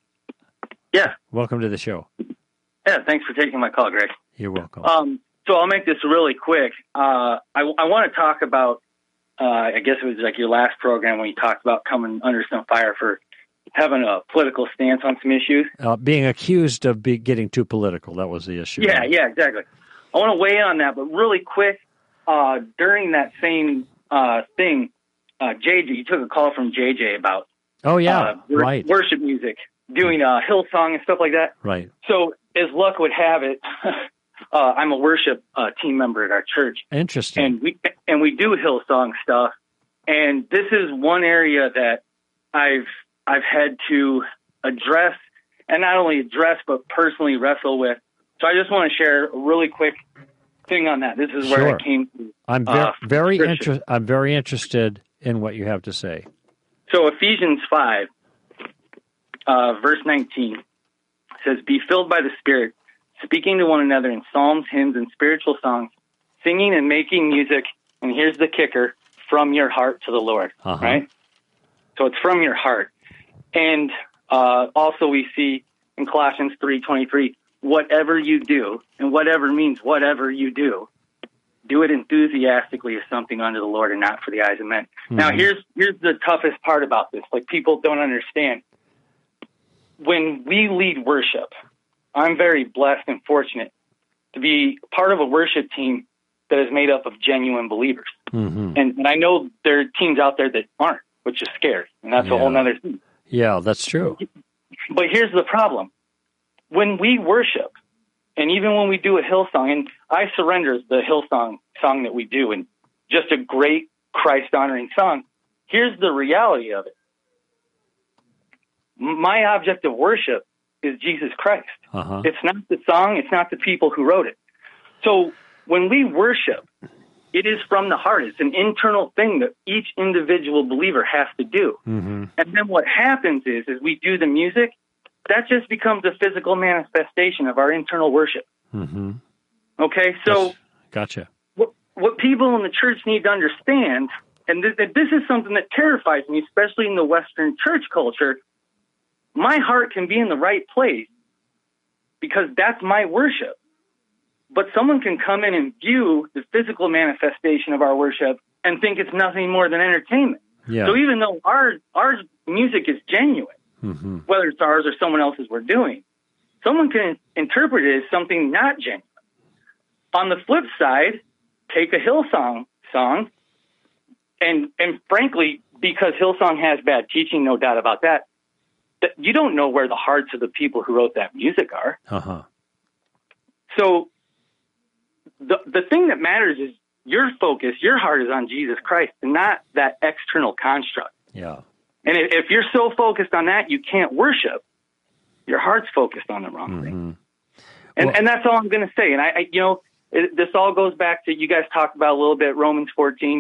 Yeah. Welcome to the show. Yeah, thanks for taking my call, Greg. You're welcome. So I'll make this really quick. I want to talk about, I guess it was like your last program when you talked about coming under some fire for having a political stance on some issues. Being accused of getting too political, that was the issue. Yeah, exactly. I want to weigh in on that, but really quick, during that same thing, JJ, you took a call from JJ about worship music, doing Hillsong and stuff like that. Right. So as luck would have it, I'm a worship team member at our church. Interesting. And we do Hillsong stuff, and this is one area that I've had to address, and not only address, but personally wrestle with. So I just want to share a really quick thing on that. This is where I came to. I'm very interested in what you have to say. So Ephesians 5, verse 19 says, "Be filled by the Spirit, speaking to one another in psalms, hymns, and spiritual songs, singing and making music." And here's the kicker: from your heart to the Lord. Right? So it's from your heart. And also we see in Colossians 3:23, whatever you do, and whatever means whatever you do it enthusiastically as something unto the Lord and not for the eyes of men. Mm-hmm. Now, here's the toughest part about this. Like, people don't understand. When we lead worship, I'm very blessed and fortunate to be part of a worship team that is made up of genuine believers. Mm-hmm. And I know there are teams out there that aren't, which is scary, and that's a whole nother thing. Yeah, that's true. But here's the problem. When we worship, and even when we do a Hillsong, and I Surrender the Hillsong song that we do, and just a great Christ-honoring song, here's the reality of it. My object of worship is Jesus Christ. Uh-huh. It's not the song, it's not the people who wrote it. So when we worship, it is from the heart. It's an internal thing that each individual believer has to do. Mm-hmm. And then what happens is we do the music, that just becomes a physical manifestation of our internal worship. Mm-hmm. Okay, so yes. Gotcha. What people in the church need to understand, and this is something that terrifies me, especially in the Western church culture, my heart can be in the right place because that's my worship. But someone can come in and view the physical manifestation of our worship and think it's nothing more than entertainment. Yeah. So even though our music is genuine, mm-hmm. whether it's ours or someone else's we're doing, someone can interpret it as something not genuine. On the flip side, take a Hillsong song, and frankly, because Hillsong has bad teaching, no doubt about that, you don't know where the hearts of the people who wrote that music are. Uh-huh. So the thing that matters is your focus, your heart is on Jesus Christ and not that external construct. Yeah. And if you're so focused on that, you can't worship. Your heart's focused on the wrong thing. And that's all I'm going to say. And I this all goes back to, you guys talked about a little bit, Romans 14.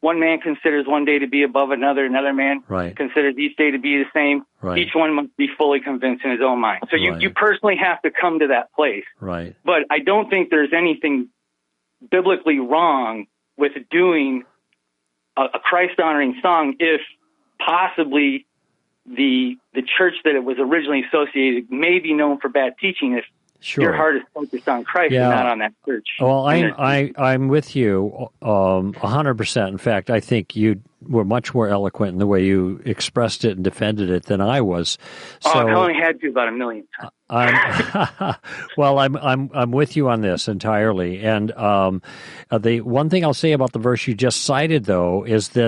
one man considers one day to be above another man Right. considers each day to be the same. Right. Each one must be fully convinced in his own mind. So you personally have to come to that place. Right. But I don't think there's anything biblically wrong with doing a Christ-honoring song if possibly the church that it was originally associated may be known for bad teaching if your heart is focused on Christ and not on that church. Well, I'm with you 100%. In fact, I think you were much more eloquent in the way you expressed it and defended it than I was. So, I only had to about a million times. Well, I'm with you on this entirely. And the one thing I'll say about the verse you just cited, though, is that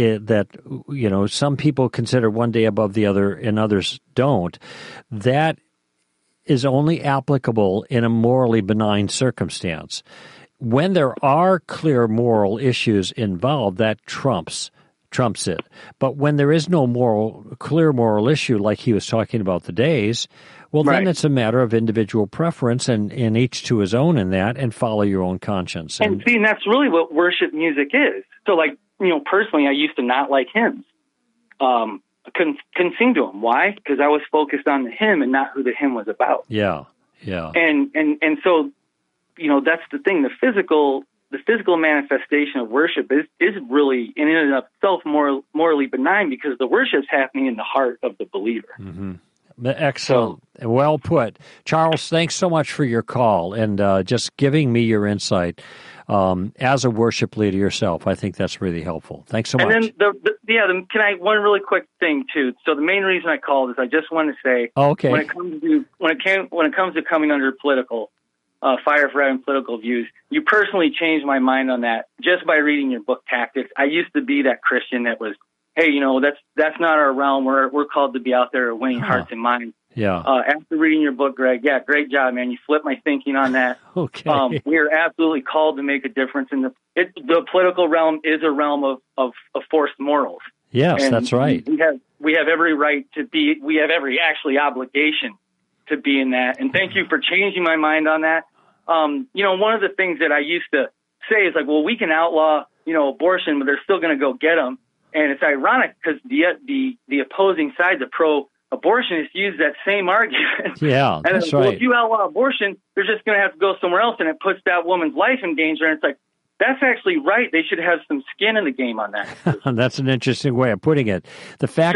some people consider one day above the other and others don't. That is only applicable in a morally benign circumstance. When there are clear moral issues involved, that trumps it. But when there is no clear moral issue, like he was talking about the days, well, then it's a matter of individual preference and each to his own in that, and follow your own conscience. And that's really what worship music is. So, personally, I used to not like hymns. Couldn't sing to him. Why? Because I was focused on the hymn and not who the hymn was about. Yeah. And so, that's the thing. The physical manifestation of worship is really in and of itself morally benign because the worship's happening in the heart of the believer. Mm-hmm. Excellent. Well put. Charles, thanks so much for your call and just giving me your insight. As a worship leader yourself, I think that's really helpful. Thanks so much. And then one really quick thing too. So the main reason I called is I just want to say, when it comes to coming under political fire for having political views, you personally changed my mind on that just by reading your book Tactics. I used to be that Christian that was, hey, that's not our realm. We're called to be out there winning hearts and minds. Yeah. After reading your book, Greg, great job, man. You flipped my thinking on that. Okay. We are absolutely called to make a difference in the political realm is a realm of forced morals. Yes, and that's right. We have every right to be. We have every obligation to be in that. And thank you for changing my mind on that. One of the things that I used to say is we can outlaw abortion, but they're still going to go get them. And it's ironic because the opposing side, the pro-abortionists, use that same argument. Yeah, that's right. If you outlaw abortion, they're just going to have to go somewhere else, and it puts that woman's life in danger. And it's like, that's actually right. They should have some skin in the game on that. That's an interesting way of putting it. The fact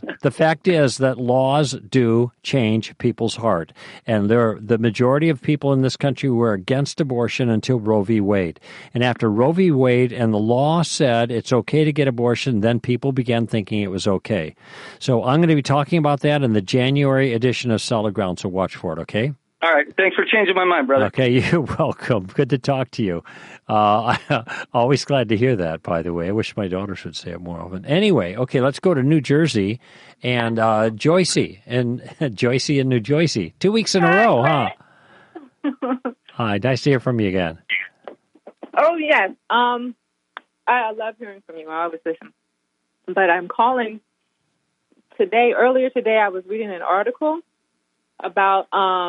is that laws do change people's heart, and the majority of people in this country were against abortion until Roe v. Wade. And after Roe v. Wade and the law said it's okay to get abortion, then people began thinking it was okay. So I'm going to be talking about that in the January edition of Solid Ground. So watch for it. Okay. All right. Thanks for changing my mind, brother. Okay, you're welcome. Good to talk to you. Always glad to hear that, by the way. I wish my daughters would say it more often. Anyway, okay, let's go to New Jersey and Joycey in New Jersey. 2 weeks in a row, huh? Hi, nice to hear from you again. Oh, yes. I love hearing from you. I always listen. But I'm calling today. Earlier today, I was reading an article about,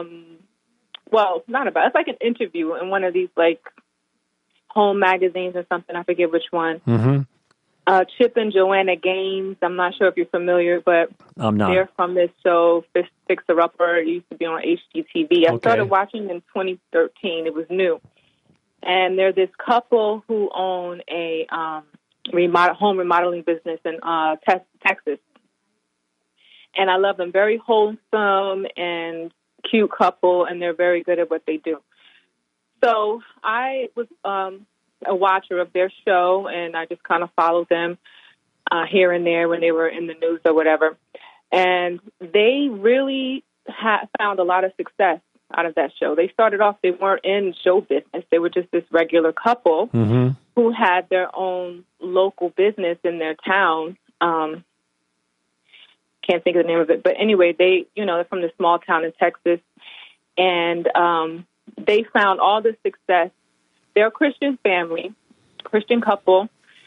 it's like an interview in one of these home magazines or something. I forget which one. Mm-hmm. Chip and Joanna Gaines. I'm not sure if you're familiar, but I'm not. They're from this show, Fixer Upper. It used to be on HGTV. I started watching in 2013. It was new. And they're this couple who own a home remodeling business in Texas. And I love them. Very wholesome and cute couple, and they're very good at what they do. So I was a watcher of their show, and I just kind of followed them here and there when they were in the news or whatever. And they really found a lot of success out of that show. They started off, they weren't in show business. They were just this regular couple who had their own local business in their town. Can't think of the name of it. But anyway, they're from this small town in Texas. And they found all the success. They're a Christian family, Christian couple.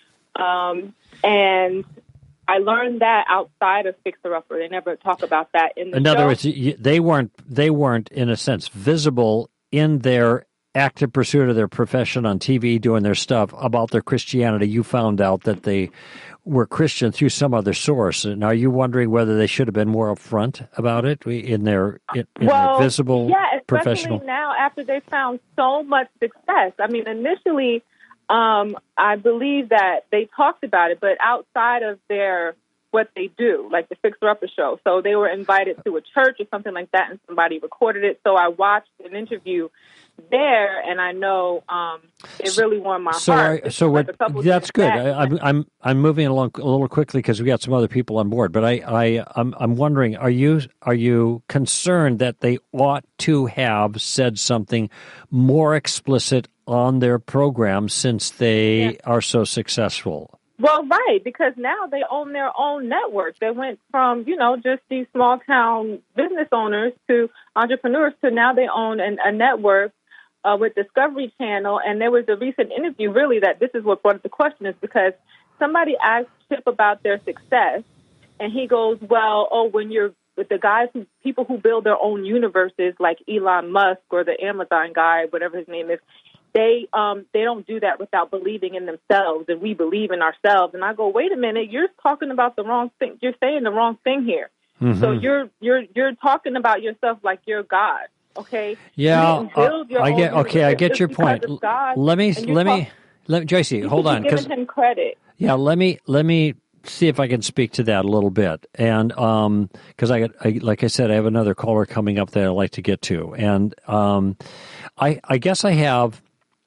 And I learned that outside of Fixer Upper. They never talk about that in the show. In other words, they weren't in a sense visible in their active pursuit of their profession on TV, doing their stuff about their Christianity, you found out that they were Christian through some other source. And are you wondering whether they should have been more upfront about it in their visible professional? Especially now after they found so much success. I mean, initially, I believe that they talked about it, but outside of what they do, like the Fixer Upper show. So they were invited to a church or something like that, and somebody recorded it. So I watched an interview there, and I know it really warmed my heart. That's good. I'm moving along a little quickly because we got some other people on board. But I'm wondering, are you concerned that they ought to have said something more explicit on their program since they are so successful? Well, right, because now they own their own network. They went from, just these small town business owners to entrepreneurs to now they own a network with Discovery Channel. And there was a recent interview, really, that this is what brought up the question, is because somebody asked Chip about their success, and he goes, when you're with the guys, people who build their own universes, like Elon Musk or the Amazon guy, whatever his name is, they don't do that without believing in themselves, and we believe in ourselves. And I go, wait a minute, you're talking about the wrong thing. You're saying the wrong thing here. Mm-hmm. So you're talking about yourself like you're God. Okay. Yeah. I get your point. Let me, Joycey, hold on, because him credit. Yeah. Let me see if I can speak to that a little bit, and because like I said, I have another caller coming up that I'd like to get to, and I guess I have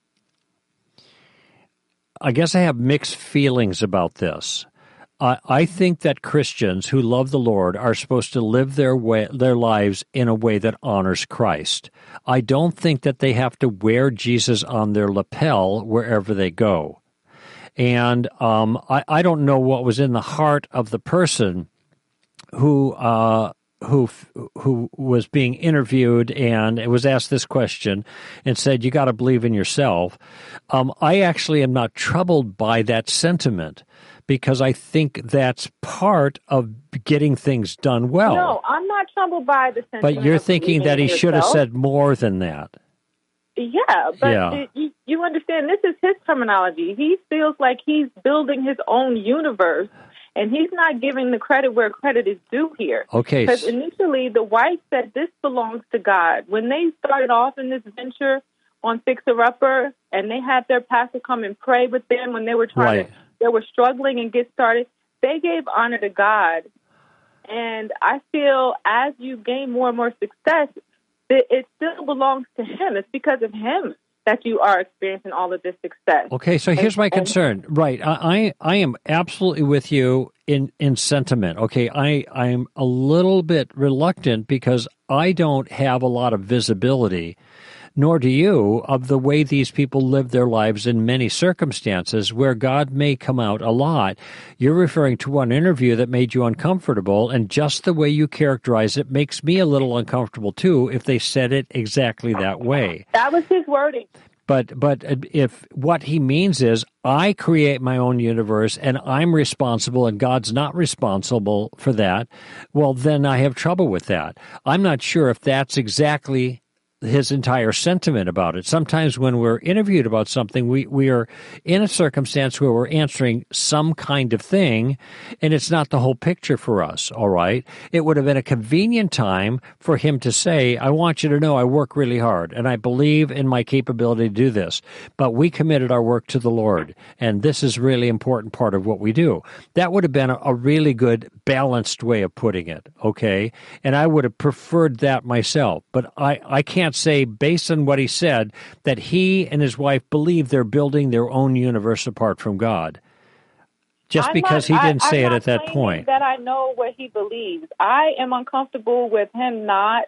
mixed feelings about this. I think that Christians who love the Lord are supposed to live their lives in a way that honors Christ. I don't think that they have to wear Jesus on their lapel wherever they go. And I don't know what was in the heart of the person who was being interviewed and was asked this question and said, you got to believe in yourself. I actually am not troubled by that sentiment because I think that's part of getting things done well. No, I'm not troubled by the sentiment. But you're thinking that he should have said more than that. Yeah, but you understand, this is his terminology. He feels like he's building his own universe, and he's not giving the credit where credit is due here. Okay. Because initially, the wife said this belongs to God. When they started off in this venture on Fixer Upper, and they had their pastor come and pray with them when they were they were struggling and get started, they gave honor to God. And I feel as you gain more and more success, it still belongs to him. It's because of him that you are experiencing all of this success. Okay, so here's my concern. Right, I am absolutely with you in sentiment. Okay, I'm a little bit reluctant because I don't have a lot of visibility, nor do you, of the way these people live their lives in many circumstances where God may come out a lot. You're referring to one interview that made you uncomfortable, and just the way you characterize it makes me a little uncomfortable, too, if they said it exactly that way. That was his wording. But if what he means is I create my own universe and I'm responsible and God's not responsible for that, well, then I have trouble with that. I'm not sure if that's exactly his entire sentiment about it. Sometimes when we're interviewed about something, we are in a circumstance where we're answering some kind of thing, and it's not the whole picture for us, all right? It would have been a convenient time for him to say, I want you to know I work really hard, and I believe in my capability to do this, but we committed our work to the Lord, and this is a really important part of what we do. That would have been a really good, balanced way of putting it, okay? And I would have preferred that myself, but I can't say, based on what he said, that he and his wife believe they're building their own universe apart from God. Just because he didn't say it at that point. That I know what he believes. I am uncomfortable with him not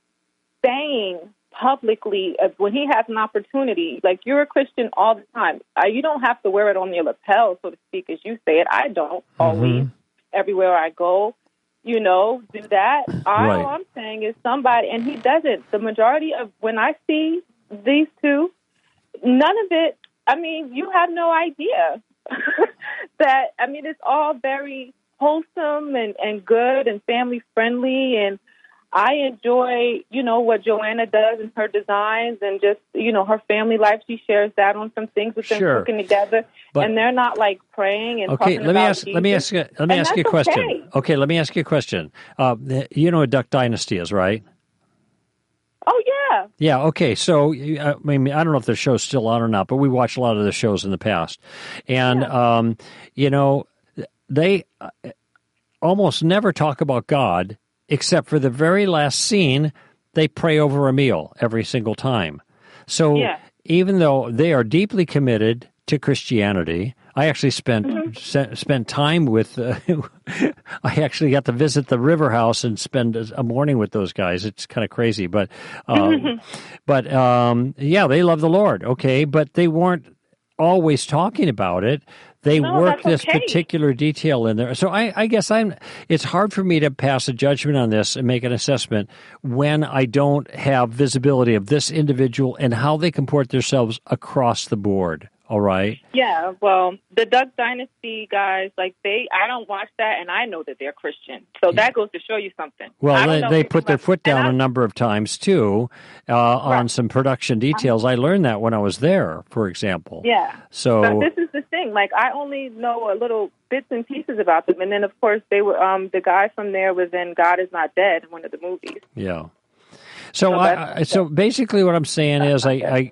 saying publicly when he has an opportunity. Like, you're a Christian all the time. You don't have to wear it on your lapel, so to speak, as you say it. I don't always, everywhere I go. Do that. All I'm saying is somebody, and he doesn't. The majority of when I see these two, none of it, you have no idea that, it's all very wholesome and good and family friendly. And I enjoy, what Joanna does in her designs and just, her family life. She shares that on some things with them cooking together. But, and they're not like praying and talking about Jesus. Let me ask you a question. Okay, let me ask you a question. You know what Duck Dynasty is, right? Oh, yeah. Yeah, okay. So, I mean, I don't know if the show's still on or not, but we watched a lot of the shows in the past. And, they almost never talk about God, except for the very last scene, they pray over a meal every single time. So even though they are deeply committed to Christianity, I actually spent time with. I actually got to visit the River House and spend a morning with those guys. It's kind of crazy, but they love the Lord. Okay, but they weren't always talking about it. They work this particular detail in there. So I guess it's hard for me to pass a judgment on this and make an assessment when I don't have visibility of this individual and how they comport themselves across the board. All right. Yeah. Well, the Duck Dynasty guys, I don't watch that, and I know that they're Christian. So that goes to show you something. Well, they put their foot down a number of times too on some production details. I learned that when I was there, for example. Yeah. So but this is the thing. I only know a little bits and pieces about them, and then of course they were the guy from there was in God Is Not Dead, one of the movies. Yeah. So basically, what I'm saying is I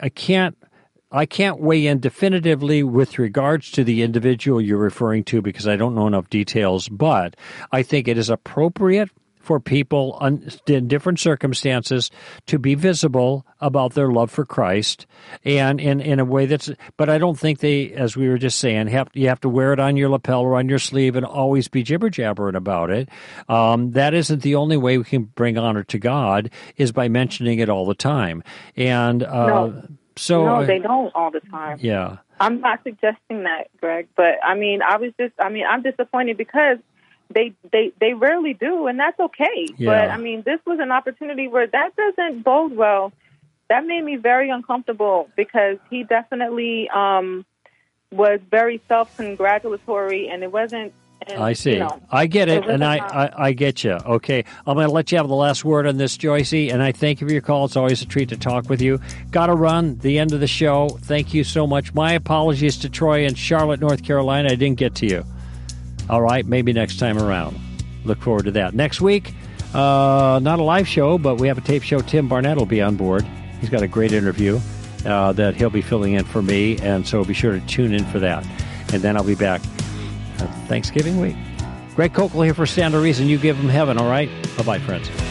can't weigh in definitively with regards to the individual you're referring to because I don't know enough details, but I think it is appropriate for people in different circumstances to be visible about their love for Christ and in a way but I don't think they, as we were just saying, you have to wear it on your lapel or on your sleeve and always be jibber-jabbering about it. That isn't the only way we can bring honor to God is by mentioning it all the time. And no, they don't all the time. Yeah. I'm not suggesting that, Greg, but I'm disappointed because they rarely do, and that's okay. Yeah. But, this was an opportunity where that doesn't bode well. That made me very uncomfortable because he definitely was very self-congratulatory, and it wasn't. And, I see. I get it, and I get you. Okay, I'm going to let you have the last word on this, Joycey, and I thank you for your call. It's always a treat to talk with you. Got to run, the end of the show. Thank you so much. My apologies to Troy and Charlotte, North Carolina. I didn't get to you. All right, maybe next time around. Look forward to that. Next week, not a live show, but we have a tape show. Tim Barnett will be on board. He's got a great interview that he'll be filling in for me, and so be sure to tune in for that. And then I'll be back Thanksgiving week. Greg Kokel here for Stand to Reason. You give them heaven, all right? Bye-bye, friends.